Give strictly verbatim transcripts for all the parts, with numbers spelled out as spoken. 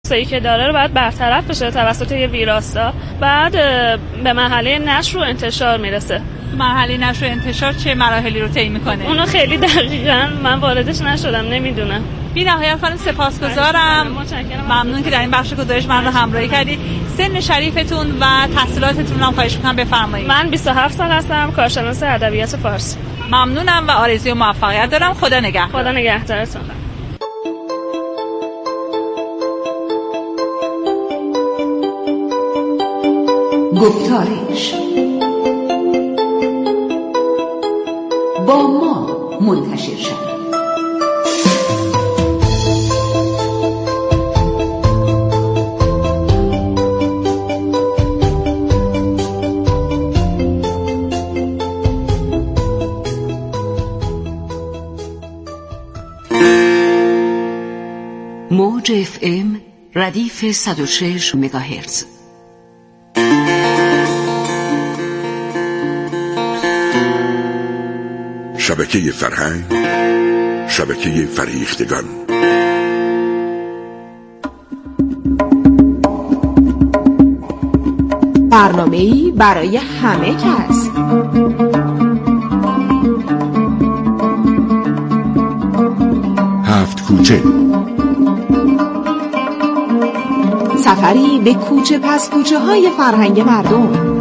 نقصایی که داره رو باید برطرف بشه توسط یه ویراستا، بعد به مرحله نشر و انتشار میرسه. مرحله نشر و انتشار چه مراحلی رو طی میکنه؟ اونو خیلی دقیقاً من واردش نشدم، نمیدونم. بی نهایت خانم سپاسگزارم، ممنون که در این بخش گزارش من رو همراهی کردید. سن شریفتون و تحصیلاتتون هم خواهش میکنم بفرمایید. من بیست و هفت سال هستم، کارشناس ادبیات فارسی. ممنونم و آرزوی موفقیت دارم. خدا نگهدار. خدا نگهدارتون. گفتارش با ما منتشر شد. موج اف ام ردیف صد و شش مگاهرتز. شبکه فرهنگ، شبکه فریختگان. برنامه‌ای برای همه کس. هفت کوچه، سفری به کوچه پس کوچه های فرهنگ مردم.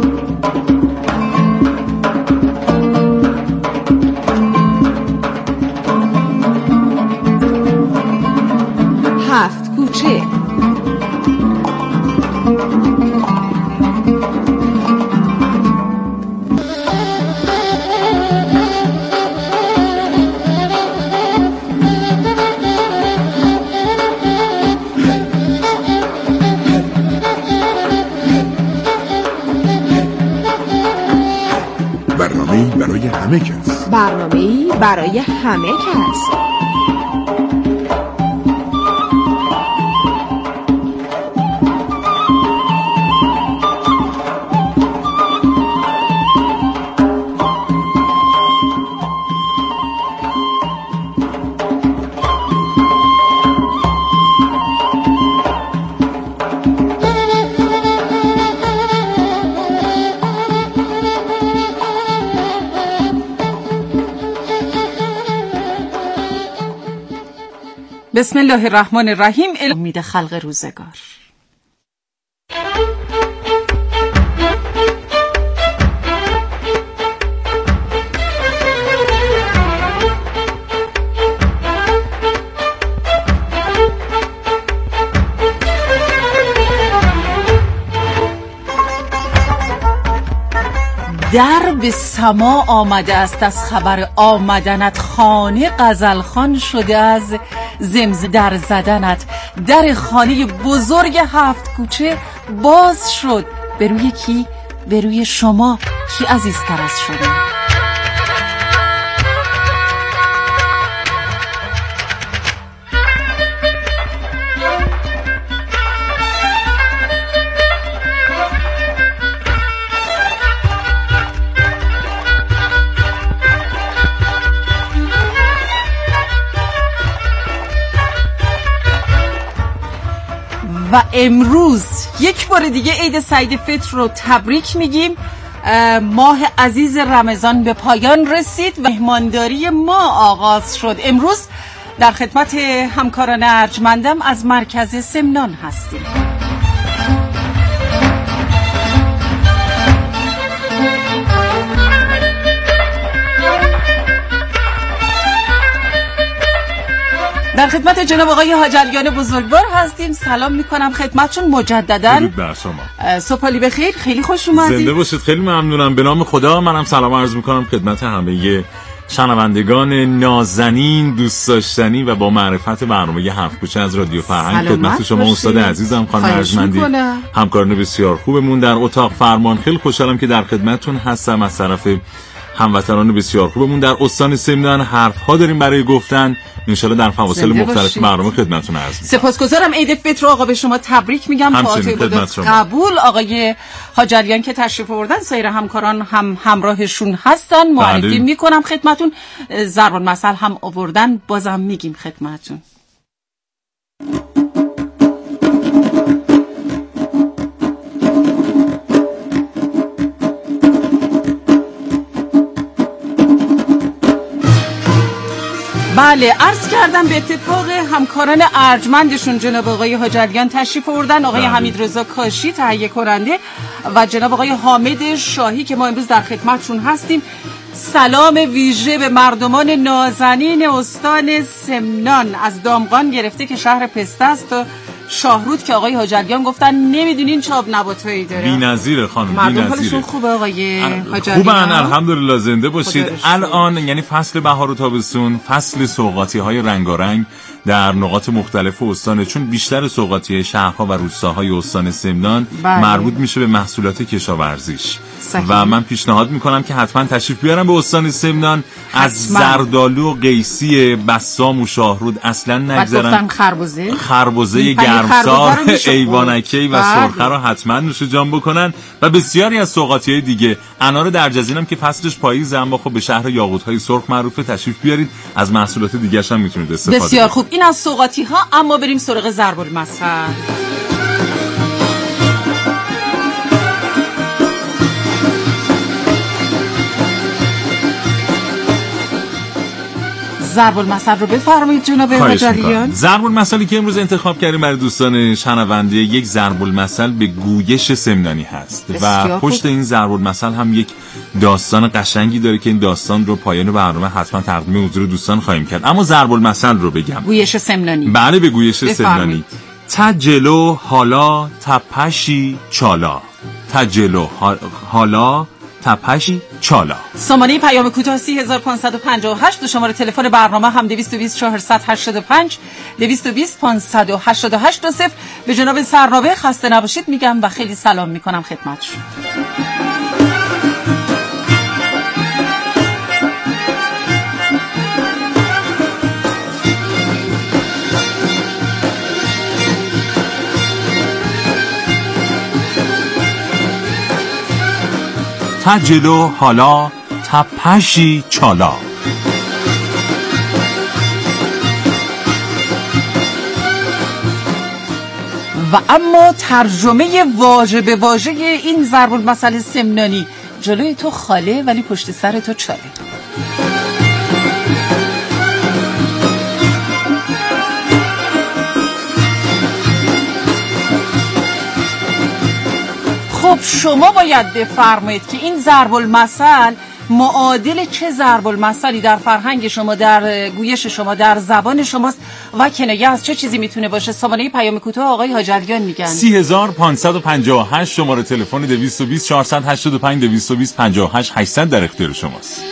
هفت کوچه. برنامه‌ای برای همه کس. برنامه‌ای برای همه کس. بسم الله الرحمن الرحیم. امید خلق روزگار. در به سما آمده است از خبر آمدنت، خانه غزلخوان شده از زمز در زدنت. در خانه بزرگ هفت کوچه باز شد. به روی کی؟ به روی شما. کی عزیزتر از شما؟ و امروز یک بار دیگه عید سعید فطر رو تبریک میگیم. ماه عزیز رمضان به پایان رسید و مهمانداری ما آغاز شد. امروز در خدمت همکاران ارجمندم از مرکز سمنان هستیم. در خدمت جناب آقای حاجلیان بزرگوار هستیم. سلام میکنم خدمتشون مجددا. صبح بخیر، خیلی خوش اومدید. زنده باشید. خیلی ممنونم. به نام خدا منم سلام عرض میکنم خدمت همه شنوندگان نازنین، دوست داشتنی و با معرفت برنامه هفت کوچه از رادیو فرهنگ. خدمت شما استاد عزیزم خانم ارجمندی، همکاران بسیار خوبمون در اتاق فرمان. خیلی خوشحالم که در خدمتتون هستم. از طرف هموطنان بسیار خوبمون در استان سمنان حرف‌ها داریم برای گفتن. انشالله در فواصل مختلف برنامه خدمتتون عرض می‌کنم. سپاسگزارم. عید فطر آقا به شما تبریک میگم. فاتحه قبول. آقای حاجلیان که تشریف آوردن، سایر همکاران هم همراهشون هستن. معرفی میکنم خدمتتون. ضرب المثل هم آوردن، بازم میگیم خدمتتون. بله، عرض کردم به اتفاق همکاران ارجمندشون جناب آقای حاجلیان تشریف آوردن، آقای بله. حمید رضا کاشی تهیه کننده و جناب آقای حامد شاهی که ما امروز در خدمتشون هستیم. سلام ویژه به مردمان نازنین استان سمنان، از دامغان گرفته که شهر پسته است و شاهرود که آقای حاجلیان گفتن نمیدونین چه آب نباتایی داره. بی‌نظیره خانم، مردم حالشون خوبه آقای حاجلیان؟ خوبن الحمدلله، زنده باشید. الان یعنی فصل بهار و تابستون، فصل سوغاتی-های رنگارنگ در نقاط مختلف استان، چون بیشتر سوغاتی شهرها و روستاهای استان سمنان بله. مربوط میشه به محصولات کشاورزیش صحیح. و من پیشنهاد میکنم که حتما تشریف بیارم به استان سمنان. از زردالو و قیسی بسام و شاهرود اصلا نگذرن. خربزه خربزه گرمسار، ایوانکی و سرخه رو حتما نوش جان بکنن و بسیاری از سوغاتی‌های دیگه. انار درجزینم که فصلش پاییزه اما خب به شهر یاقوت‌های سرخ معروفه، تشریف بیارید. از محصولات دیگه‌ش هم میتونید استفاده کنید. بسیار خوب، این از سوغاتی‌ها. اما بریم سراغ ضرب المثل. ضرب المثل رو بفرمایید جناب حاجلیان. ضرب المثلی که امروز انتخاب کردیم برای دوستان شنونده یک ضرب المثل به گویش سمنانی هست و پشت این ضرب المثل هم یک داستان قشنگی داره که این داستان رو پایان برنامه حتما تقدیم حضور دوستان خواهیم کرد. اما ضرب المثل رو بگم. گویش سمنانی. بله، به گویش سمنانی. تجلو حالا تپشی چالا. تجلو حالا تپشی چالا. سامانه پیام کوتاه سی هزار و پانصد و پنجاه و هشت و شماره تلفن برنامه هم دویست و بیست چهارصد و هشتاد و پنج دویست و بیست پانصد و هشتاد و هشت و صفر. به جناب سرنابه خسته نباشید میگم و خیلی سلام میکنم خدمتشون. تجلو حالا تپشی چالا. و اما ترجمه واژه به واژه این ضرب المثل سمنانی: جلوی تو خاله ولی پشت سر تو چاله. خب شما باید بفرمایید که این ضرب المثل معادل چه ضرب المثلی در فرهنگ شما، در گویش شما، در زبان شماست و کنایه از چه چیزی میتونه باشه؟ سامانه پیام کوتاه آقای حاجلیان میگن سی هزار و پانصد و پنجاه و هشت، شماره تلفن دویست و بیست چهارصد و هشتاد و پنج دویست و بیست پنجاه و هشت هشتصد در اختیار شماست.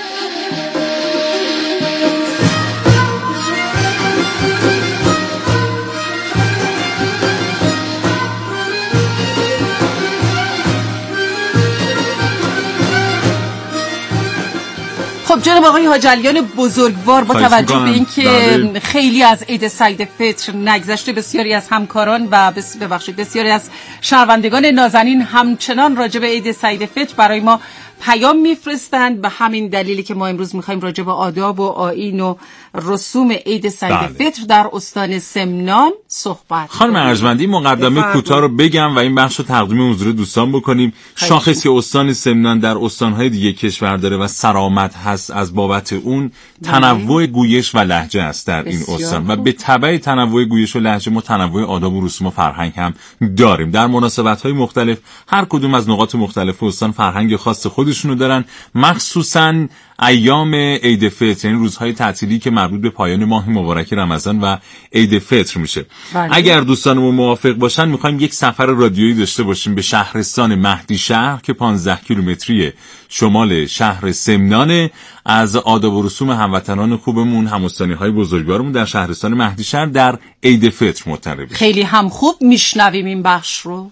خب جناب آقای حاجلیان بزرگوار، با توجه به اینکه بله. خیلی از عید سعید فطر نگذشته، بسیاری از همکاران و بس ببخشید بسیاری از شهروندگان نازنین همچنان راجع به عید سعید فطر برای ما پیام میفرستند. به همین دلیلی که ما امروز میخوایم راجع به آداب و آیین و رسوم عید سعید بله. فطر در استان سمنان صحبت. خانم ارجمندی، مقدمه کوتاه رو بگم و این بخش رو تقدیم حضور دوستان بکنیم. شاخصی که استان سمنان در استانهای دیگه کشور داره و سرآمد هست از بابت اون تنوع گویش و لهجه است در این استان و به تبع تنوع گویش و لهجه ما تنوع آداب و رسوم و فرهنگ هم داریم. در مناسبت‌های مختلف هر کدوم از نقاط مختلف استان فرهنگ خاص خودشونو دارن، مخصوصاً ایام عید فطر، یعنی روزهای تعطیلی که مربوط به پایان ماه مبارک رمضان و عید فطر میشه. بله. اگر دوستانمون موافق باشن میخوایم یک سفر رادیویی داشته باشیم به شهرستان مهدی شهر که پانزده کیلومتری شمال شهر سمنانه. از آداب و رسوم هموطنان خوبمون، همستانی‌های بزرگوارمون در شهرستان مهدی شهر در عید فطر مطلع بشیم. خیلی هم خوب میشنویم این بخش رو.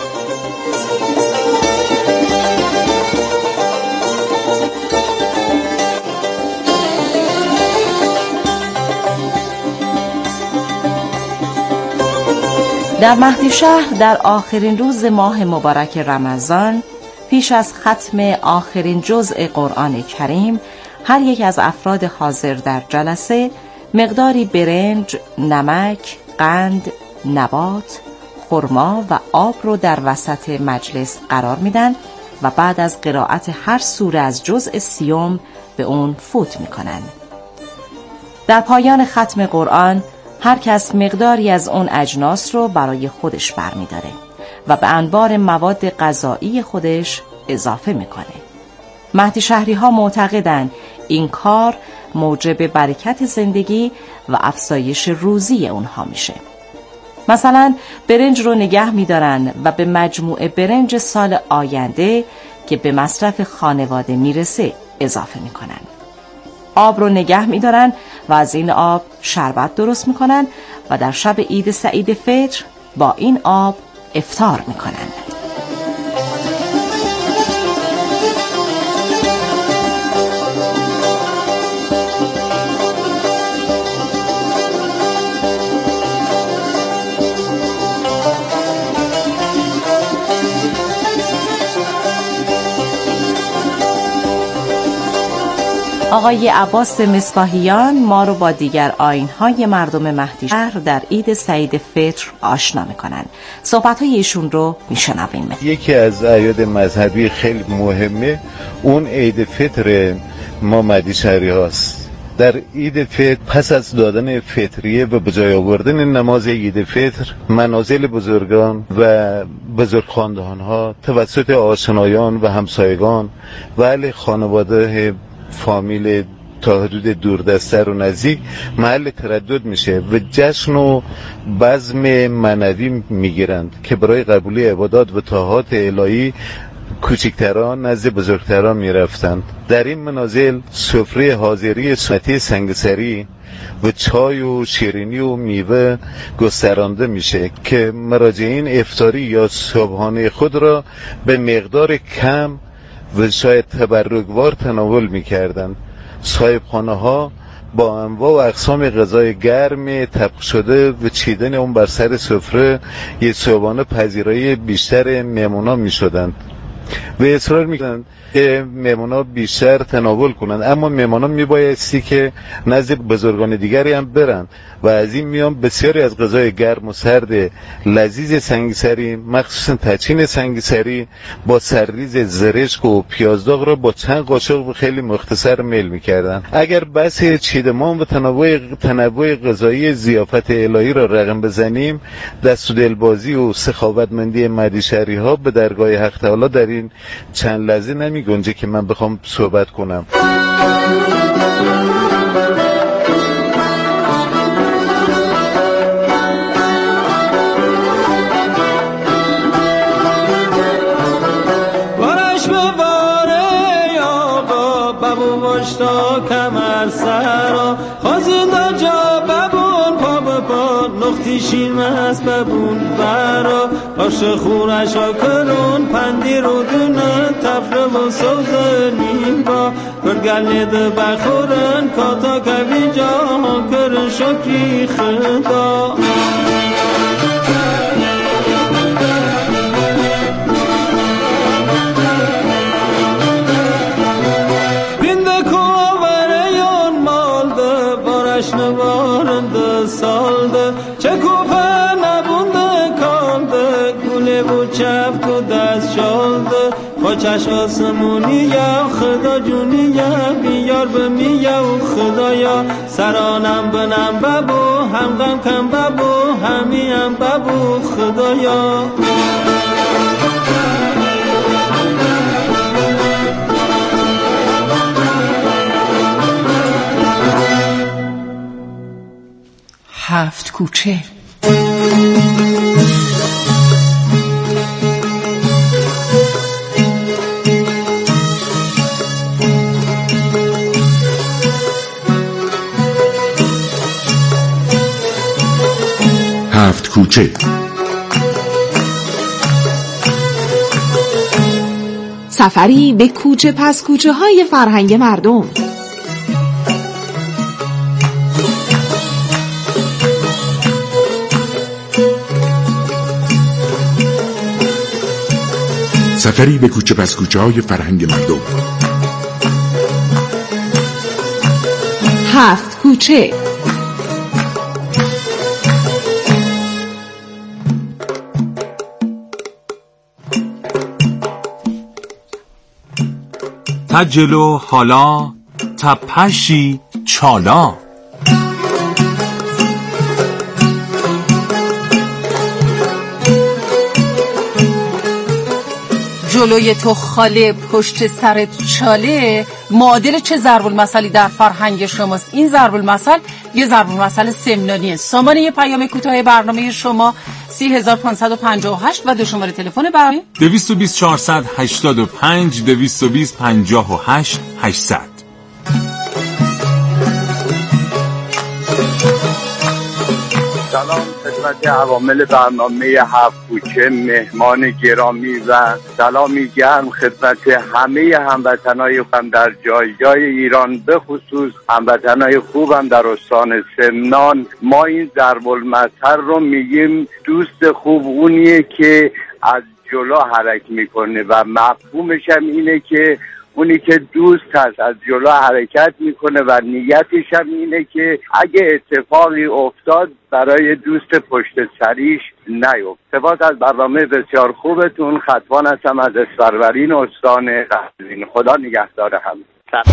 در مهدی شهر در آخرین روز ماه مبارک رمضان، پیش از ختم آخرین جزء قرآن کریم، هر یک از افراد حاضر در جلسه مقداری برنج، نمک، قند، نبات، خرما و آب رو در وسط مجلس قرار میدن و بعد از قرائت هر سوره از جزء سیوم به اون فوت میکنن. در پایان ختم قرآن هر کس مقداری از اون اجناس رو برای خودش برمی‌داره و به انبار مواد غذایی خودش اضافه میکنه. مهدی شهری ها معتقدن این کار موجب برکت زندگی و افزایش روزی اونها میشه. مثلا برنج رو نگه میدارن و به مجموع برنج سال آینده که به مصرف خانواده میرسه اضافه میکنن. آب رو نگه میدارن و از این آب شربت درست میکنن و در شب عید سعید فطر با این آب افطار میکنن. آقای عباس مصباحیان ما رو با دیگر آیین‌های مردم مهدی شهر در عید سعید فطر آشنا می‌کنن. صحبت‌های ایشون رو می‌شنویم. یکی از اعیاد مذهبی خیلی مهمه اون عید فطر ما مهدی شهری هاست. در عید فطر پس از دادن فطریه و به جای آوردن نماز عید فطر منازل بزرگان و بزرگخواندهان‌ها توسط آشنایان و همسایگان و اهل خانواده فامیل تا حدود دوردسته رو نزدیک محل تردد میشه و جشن و بزم معنوی میگیرند که برای قبولی عبادات و طاعات الهی کوچکتران نزد بزرگتران میرفتند. در این منازل سفره حاضری سنتی سنگسری و چای و شیرینی و میوه گسترانده میشه که مراجعین افطاری یا صبحانه خود را به مقدار کم و شاید تبرکوار تناول می‌کردند. صاحبخانه ها با انواع و اقسام غذای گرم طبخ شده و چیدن اون بر سر سفره یک صبحانه پذیرایی بیشتر مهمونا می‌شدند و اصرار می‌کردند که مهمونا بیشتر تناول کنند، اما مهمونا میبایستی که نزد بزرگان دیگری هم برن و از این میان بسیاری از غذای گرم و سرد لذیذ سنگسری مخصوصا تچین سنگسری با سرریز زرشک و پیازداغ را با چند قاشق و خیلی مختصر میل میکردن. اگر بحث چیدمان و تنوع تنوع غذایی ضیافت الهی را رقم بزنیم، دست و دلبازی و سخاوتمندی مهدی شهری ها به درگاه حق تعالی در این چند لحظه نمی گنجه که من بخوام صحبت کنم. بارش بباره یا با ببو باشتا کمر سرا خازنده جا ببون پا بپا نختی شیم از ببون برا باش خورش ها کرون پندی رو دونه تفره و سوزه نیم با کرگلید بخورن کاتا کبی جا کرن شکری خدا بینده کواره یون مالده بارش نوارنده سالده چه کوفه نبونده کالده گونه و چفت و دست شالده خوچش آسمونی یا خدا جونی یا بیار بمیا و خدایا سرانم بنم ببو هم غم کم ببو همیم ببو خدایا هفت کوچه. هفت کوچه. سفری به کوچه پس کوچه های فرهنگ مردم. سفری به کوچه پس کوچه های فرهنگ مردم. هفت کوچه. تا جلو حالا تا پشی چالا. جلوی تو خاله پشت سرت چاله معادل چه ضرب المثلی در فرهنگ شماست؟ این ضرب المثل یه ضرب المثل سمنانیه. سامان یه پیام کوتاه برنامه شما سی هزار پانصد و پنجاه و هشت و دو شماره تلفن برای دویست و بیست چهارصد هشتاد و پنج دویست و بیست پنجاه و هشت هشتصد. سلام خدمت عوامل برنامه هفت کوچه، مهمان گرامی و سلامی گرم خدمت همه هموطنای خوبم در جای جای ایران، به خصوص هموطنای خوبم در استان سمنان. ما این ضرب المثل رو میگیم دوست خوب اونیه که از جلو حرکت میکنه و مفهومش هم اینه که اونی که دوست هست از جلو حرکت میکنه و نیتش هم اینه که اگه اتفاقی افتاد برای دوست پشت سریش نیفت. سپاس از برنامه بسیار خوبتون. خطوان هستم از اسفرورین استان قزوین. خدا نگهدار همه.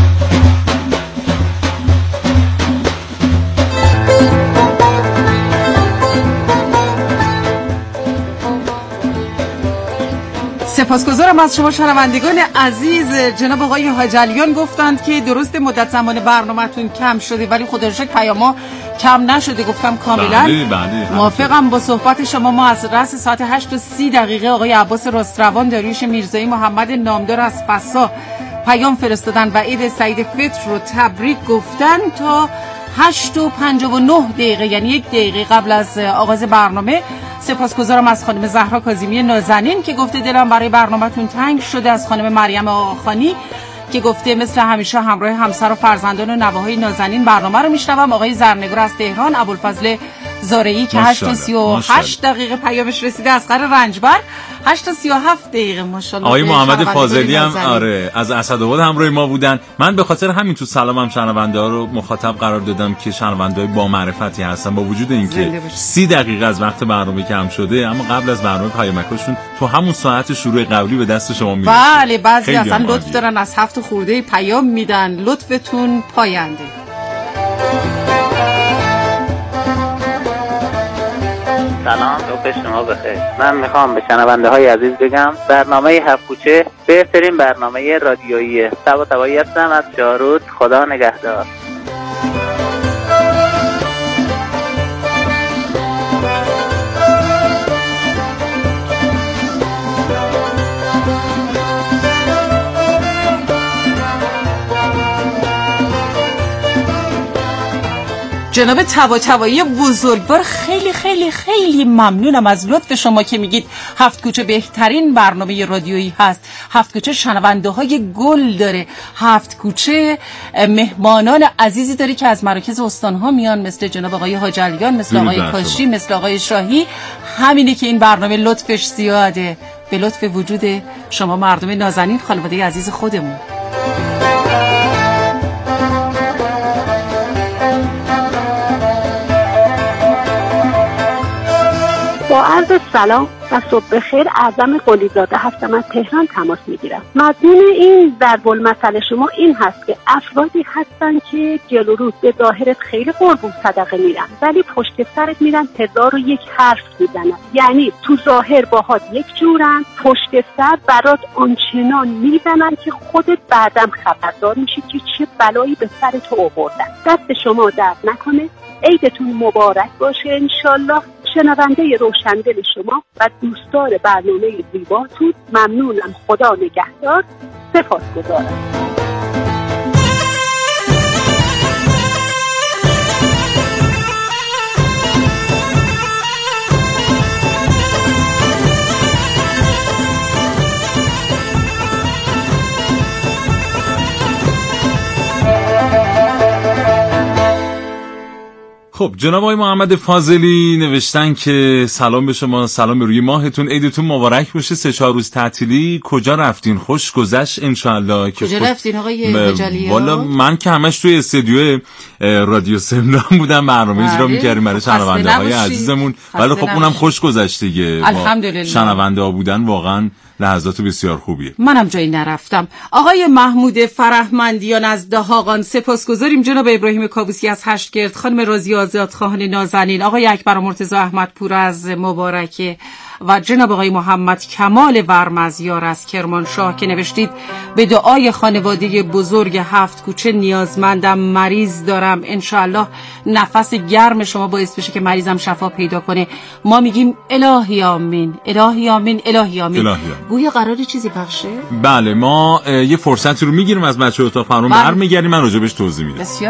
سپاسگزارم از شما شنوندگان عزیز. جناب آقای حاجلیان گفتند که درست مدت زمان برنامه‌تون کم شده ولی خدا رو شکر پیام‌ها کم نشده. گفتم کاملا بله بله موافقم با صحبت شما. ما از رأس ساعت هشت و سی دقیقه آقای عباس رستروان، داریوش میرزایی، محمد نامدار از فسا پیام فرستادن و عید سعید فطر رو تبریک گفتن تا هشت و پنجاه و نه دقیقه، یعنی یک دقیقه قبل از آغاز برنامه. سپاسگزارم از خانم زهرا کاظمی نازنین که گفته دلم برای برنامه‌تون تنگ شده، از خانم مریم آخانی که گفته مثل همیشه همراه همسر و فرزندان و نوه‌های نازنین برنامه رو میشنوم. آقای زرنگار از تهران، ابوالفضل زارعی که هشت و سی و هشت دقیقه پیامش رسیده، از قره رنجبر هشت و سی و هفت دقیقه ماشاءالله. آقای محمد فاضلی هم آره از اسدآباد همراه ما بودن. من به خاطر همین تو سلامم شنونده ها رو مخاطب قرار دادم که شنونده‌های با معرفتی هستن، با وجود اینکه سی دقیقه از وقت برنامه کم شده اما قبل از برنامه پیامکاشون تو همون ساعت شروع قبلی به دست شما میرسه. بله بعضی اصلا لطف دارن از هفت خورده پیام میدن. لطفتون پاینده. سلام، صبح شما بخیر. من میخوام به شنونده های عزیز بگم برنامه هفت کوچه بهترین برنامه رادیویی. تبا تبایی هستم از شارود. خدا نگهدار. جناب طباطبایی بزرگوار، خیلی خیلی خیلی ممنونم از لطف شما که میگید هفت کوچه بهترین برنامه رادیویی هست. هفت کوچه شنونده های گل داره. هفت کوچه مهمانان عزیزی داره که از مراکز استانها میان، مثل جناب آقای حاجلیان، مثل آقای کاشی، مثل آقای شاهی. همینه که این برنامه لطفش زیاده، به لطف وجود شما مردم نازنین، خانواده عزیز خودمون. با عرض سلام و صبح بخیر، اعظم قلیزاده هستم، از تهران تماس میگیرم. مضمون این ضرب المثل شما این هست که افرادی هستن که جلو رو به ظاهرت خیلی قربون صدقه میرن ولی پشت سرت میرن هزار و یک حرف میزنن. یعنی تو ظاهر باهات یک جورن، پشت سر برات آنچنان میزنن که خودت بعدم خبردار میشی که چه بلایی به سر تو آوردن. دست شما درد نکنه. عیدتون مبارک باشه انشالله. شنونده روشندل شما و دوستدار برنامه زیباتون ممنونم. خدا نگهدار. سپاسگزارم. خب جناب آقای محمد فاضلی نوشتن که سلام به شما، سلام به روی ماهتون، عیدتون مبارک باشه. سه چهار روز تعطیلی کجا رفتین؟ خوش گذشت انشالله. کجا رفتین آقای حاجلیان؟ والا من که همش توی استودیو رادیو سمنان بودم، برنامه اجرا می‌کردیم برای شنونده های عزیزمون، ولی خب اونم خوش گذشت دیگه. الحمدلله. شنونده ها بودن واقعا لحظات بسیار خوبیه. منم جایی نرفتم. آقای محمود فرهمندیان از دهاقان سپاسگزاریم. جناب ابراهیم کابوسی از هشتگرد، خانم رازی آزاد خواهان نازنین، آقای اکبر مرتضی احمدپور از مبارکه، و جناب آقای محمد کمال ورمزیار از کرمانشاه که نوشتید به دعای خانواده بزرگ هفت کوچه نیازمندم، مریض دارم، انشاءالله نفس گرم شما باعث بشه که مریضم شفا پیدا کنه. ما میگیم الهی آمین، الهی آمین، الهی آمین. گویا قراره چیزی پخشه؟ بله، ما یه فرصتی رو میگیریم از بچه اتاق فرمان بله. برمیگردیم، من راجبش توضیح میدم. بسیار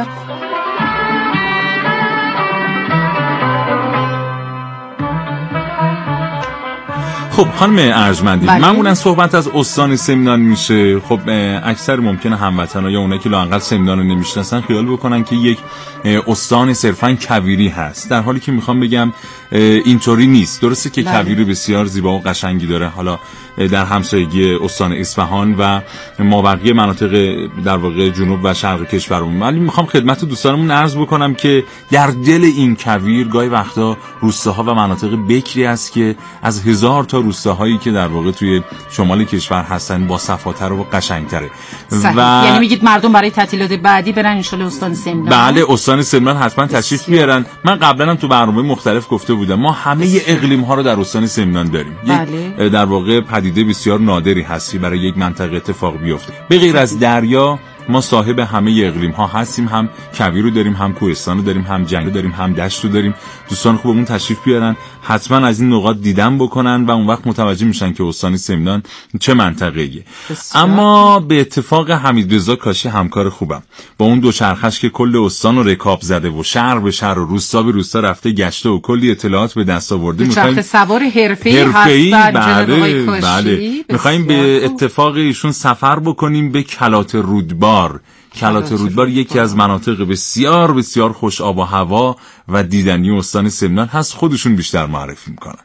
خب خانم ارجمندی، بله. معمولا صحبت از استان سمنان میشه. خب اکثر ممکنه هموطنان یا اونایی که لااقل سمنان رو نمیشناسن خیال بکنن که یک استان صرفاً کویری هست، در حالی که میخوام بگم اینطوری نیست. درسته که بله. کویری بسیار زیبا و قشنگی داره، حالا در همسایگی استان اصفهان و مابقی مناطق در واقع جنوب و شرق کشورمون، ولی میخوام خدمت دوستانمون عرض بکنم که در دل این کویر گاهی وقتا روستاها و مناطق بکری است که از هزار تا روستاهایی که در واقع توی شمال کشور هستن با صفاتر و قشنگتره. و یعنی میگید مردم برای تعطیلات بعدی برن ان شاء الله استان سمنان؟ بله، استان سمنان حتما تشریف بیارن. من قبلا هم تو برنامه مختلف گفته بودم ما همه اقلیم ها رو در استان سمنان داریم. بله. یک در واقع پدیده بسیار نادری هستی برای یک منطقه اتفاق بیفته. به غیر از دریا ما صاحب همه اقلیم ها هستیم، هم کویر رو داریم، هم کوهستان رو داریم، هم جنگل رو داریم، هم دشت رو داریم. دوستان خوبمون تشریف بیارن، حتما از این نقاط دیدن بکنن و اون وقت متوجه میشن که استان سمنان چه منطقه‌ایه. اما به اتفاق حمیدرضا کاشی همکار خوبم با اون دو چرخش که کل استان رو رکاب زده و شهر به شهر و روستا به روستا رفته گشته و کلی اطلاعات به دست آورده، میخوایم سوار حرفه‌ای هستن بله بله میخوایم به اتفاق ایشون سفر بکنیم به کلات رودبار. کلات رودبار یکی از مناطق بسیار بسیار خوش آب و هوا و دیدنی استان سمنان هست. خودشون بیشتر معرفی میکنن.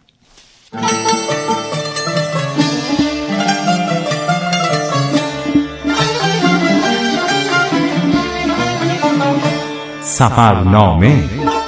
سفرنامه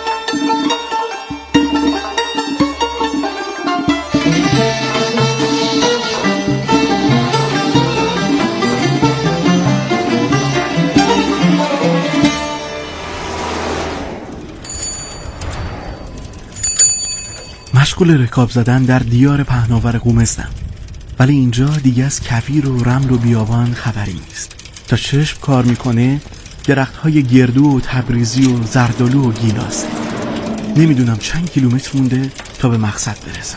مشغول رکاب زدن در دیار پهناور قم هستم، ولی اینجا دیگه از کویر و رمل و بیابان خبری نیست. تا چشم کار میکنه درختهای گردو و تبریزی و زردالو و گیلاس. نمیدونم چند کیلومتر مونده تا به مقصد برسم.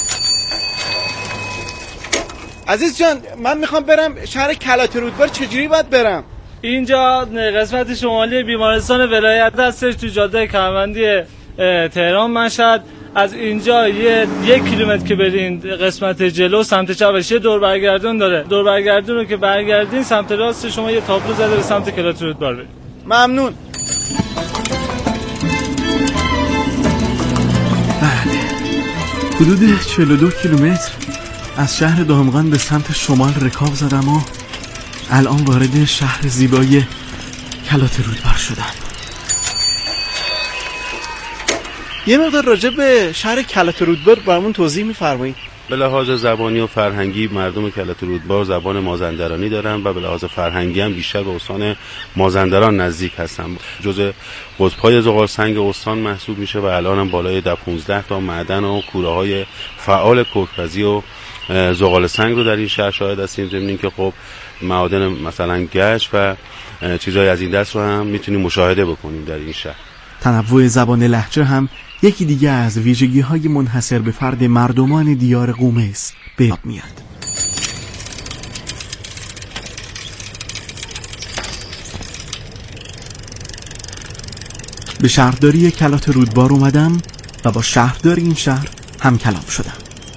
عزیز جان، من میخوام برم شهر کلات رودبار، چجوری باید برم؟ اینجا قسمت شمالی بیمارستان ولایت هستش، تو جاده کمربندی تهران مشهد. از اینجا یه یک کیلومتر که برین قسمت جلو سمت چپش یه دور برگردون داره. دور برگردون رو که برگردین سمت راست شما یه تابلو زده به سمت کلات رودبار برید. ممنون. بله، حدود چهل و دو کیلومتر از شهر دامغان به سمت شمال رکاب زدم و الان وارد شهر زیبای کلات رودبار شدم. یه مقدار راجع به شهر کلات رودبار برامون توضیح می‌فرمایید؟ به لحاظ زبانی و فرهنگی مردم کلات رودبار زبان مازندرانی دارن و به لحاظ فرهنگی هم بیشتر به استان مازندران نزدیک هستن. جزء قطب‌های زغال سنگ استان محسوب میشه و الان هم بالای ده پانزده تا معدن و کوره‌های فعال کوک‌پزی و زغال سنگ رو در این شهر شاهد هستیم. ضمن که خب معادن مثلا گچ و چیزهای از این دست رو هم میتونیم مشاهده بکنیم در این شهر. تنوع زبان لهجه هم یکی دیگه از ویژگی‌های منحصر به فرد مردمان دیار قم است به یاد میاد. به شهرداری کلات رودبار اومدم و با شهردار این شهر هم کلام شدم.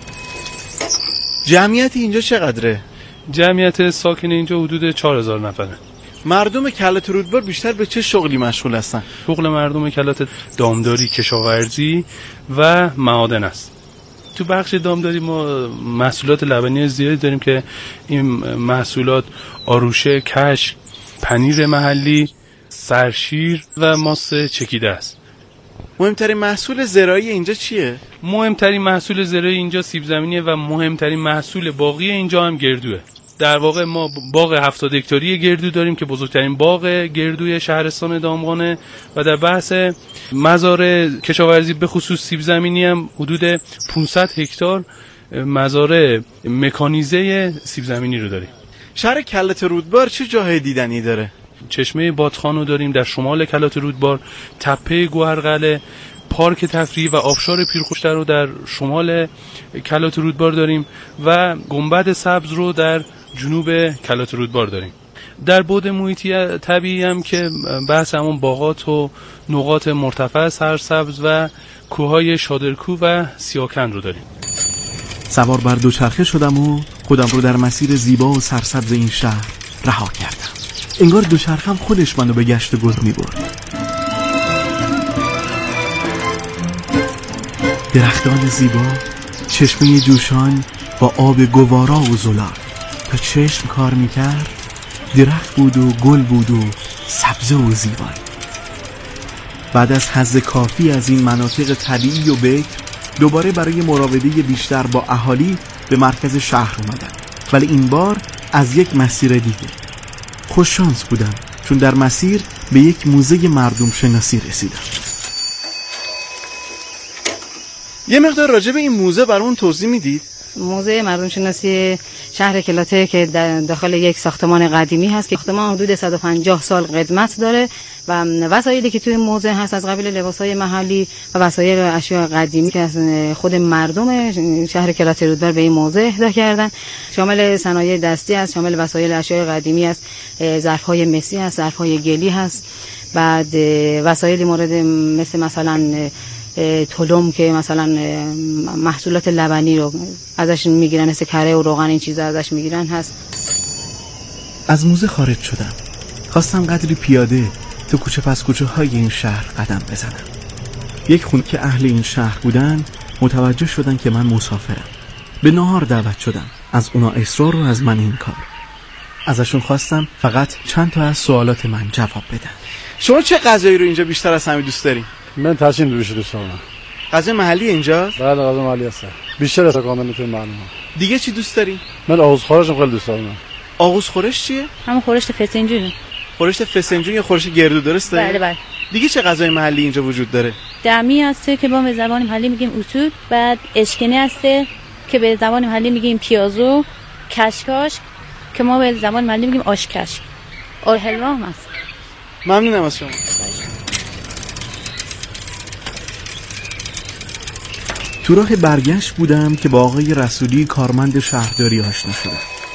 جمعیت اینجا چقدره؟ جمعیت ساکن اینجا حدود چهار هزار نفره. مردم کلات رودبار بیشتر به چه شغلی مشغول هستن؟ شغل مردم کلات دامداری، کشاورزی و معادن است. تو بخش دامداری ما محصولات لبنی زیادی داریم که این محصولات آروشه، کشک، پنیر محلی، سرشیر و ماست چکیده است. مهمترین محصول زراعی اینجا چیه؟ مهمترین محصول زراعی اینجا سیب زمینیه و مهمترین محصول باقی اینجا هم گردوه. در واقع ما باغ هفتاد هکتاری گردو داریم که بزرگترین باغ گردوی شهرستان دامغانه و در بحث مزارع کشاورزی به خصوص سیب زمینی هم حدود پانصد هکتار مزارع مکانیزه سیب زمینی رو داریم. شهر کلات رودبار چه جاهای دیدنی داره؟ چشمه بادخان رو داریم در شمال کلات رودبار، تپه گوهرقله، پارک تفریحی و آبشار پیرخشتر رو در شمال کلات رودبار داریم و گنبد سبز رو در جنوب کلات رودبار داریم. در بعد محیطی طبیعی هم که بحث همون باغات و نقاط مرتفع سرسبز و کوههای شادرکو و سیاکن رو داریم. سوار بر دوچرخه شدم و خودم رو در مسیر زیبا و سرسبز این شهر رها کردم. انگار دوچرخم خودش منو به گشت و گرد می‌برد. درختان زیبا، چشمه جوشان با آب گوارا و زلال تا چشم کار میکرد. درخت بود و گل بود و سبزه و زیبایی. بعد از حظ کافی از این مناطق طبیعی و بکر دوباره برای مراوده بیشتر با اهالی به مرکز شهر اومدم، ولی این بار از یک مسیر دیگه. خوش شانس بودم چون در مسیر به یک موزه مردم شناسی رسیدم. یه مقدار راجع به این موزه برامون توضیح میدید؟ موزه مردم شناسی شهر کلاته که داخل یک ساختمان قدیمی هست که ساختمان حدود صد و پنجاه سال قدمت داره و وسایلی که توی موزه هست از قبیل لباسای محلی و وسایل اشیاء قدیمی که از خود مردم شهر کلاته رودبار به این موزه اهدا کردن. شامل صنایع دستی است، شامل وسایل اشیاء قدیمی است، ظرف‌های مسی هست، ظرف‌های گلی هست، بعد وسایلی مورد مثل مثلا تلم که مثلا محصولات لبنی رو ازش میگیرن، مثل کره و روغن این چیزا ازش میگیرن هست. از موزه خارج شدم. خواستم قدری پیاده تو کوچه پس کوچه های این شهر قدم بزنم. یک خونه که اهل این شهر بودن متوجه شدن که من مسافرم. به نهار دعوت شدم. از اونا اصرار و از من این کار. ازشون خواستم فقط چند تا از سوالات من جواب بدن. شما چه غذایی رو اینجا بیشتر از همه دوست دارین؟ من تاشین روش دوست دارم. غذای محلی اینجا؟ بله غذای محلی هست. بیشتر از کامل تو معلومه. دیگه چی دوست داری؟ من آغوش خورش خیلی دوست دارم. آغوش خورش چیه؟ همون خورش فسنجونه. خورش فسنجون یا خورش گردو درسته؟ بله بله. دیگه چه غذای محلی اینجا وجود داره؟ دمی هست که با به زبان محلی میگیم اوتو، بعد اشکنه هست که به زبان محلی میگیم پیازو، کشکاش که ما به زبان محلی میگیم آشکش. اور حلوا هم هست. ممنونم از شما. تو راه برگشت بودم که با آقای رسولی کارمند شهرداری آشنا شدم.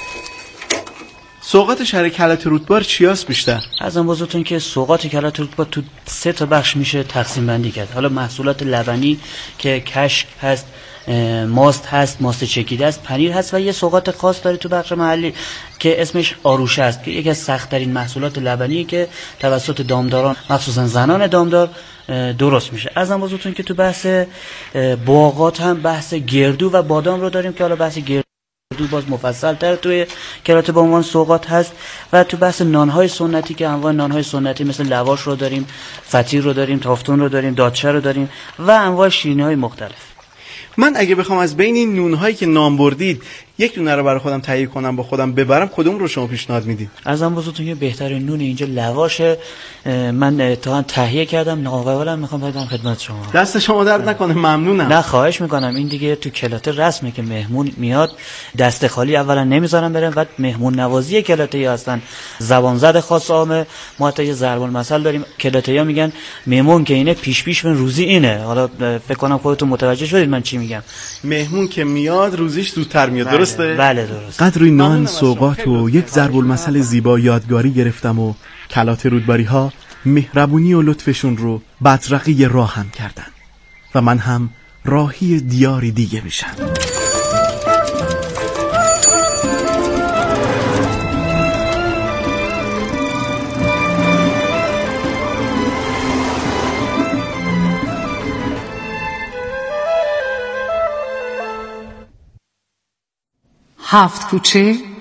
سوغات شهر کلات رودبار چیاست بیشتر؟ ارزم بزرگتون که سوغات کلات رودبار تو سه تا بخش میشه تقسیم بندی کرد. حالا محصولات لبنی که کشک هست، ماست هست، ماست چکیده است، پنیر هست و یه سوغات خاص داره تو بخش محلی که اسمش آروشه است که یکی از سخت‌ترین محصولات لبنی که توسط دامداران مخصوصا زنان دامدار درست میشه. ارزم بزرگتون که تو بحث باغات هم بحث گردو و بادام رو داریم که حالا بحث گردو باز مفصل تر توی کلات با عنوان سوغات هست و تو بحث نانهای سنتی که انواع نانهای سنتی مثل لواش رو داریم، فطیر رو داریم، تافتون رو داریم، دادچه رو داریم و انواع شیرینی‌های مختلف. من اگه بخوام از بین این نونهایی که نام بردید یک دونه رو برای خودم تهیه کنم با خودم ببرم، کدوم رو شما پیشنهاد میدید؟ ارزم بزرگتون که بهترین نون اینجا لواشه. من اتفاقا تهیه کردم، ناقابلم میخوام بدم خدمت شما. دست شما درد نکنه، ممنونم. نه خواهش میکنم. این دیگه تو کلاته رسمه که مهمون میاد دست خالی اولا نمیذارم برم و مهمون نوازی کلاته هستن. زبان زد خاص عامه. ما حتی یه ضرب المثل داریم، کلاته‌ها میگن مهمون که اینه پیش پیش من روزی اینه. حالا فکر کنم خودتون متوجه شدید من چی میگم. مهمون که میاد روزیش زودتر میاد. بله. درسته؟ بله درست. قدری نان، سوغات و یک ضرب المثل زیبا یادگاری گرفتم و کلات رودباری ها مهربونی و لطفشون رو بدرقی راهم کردن و من هم راهی دیاری دیگه میشم. هفت کوچه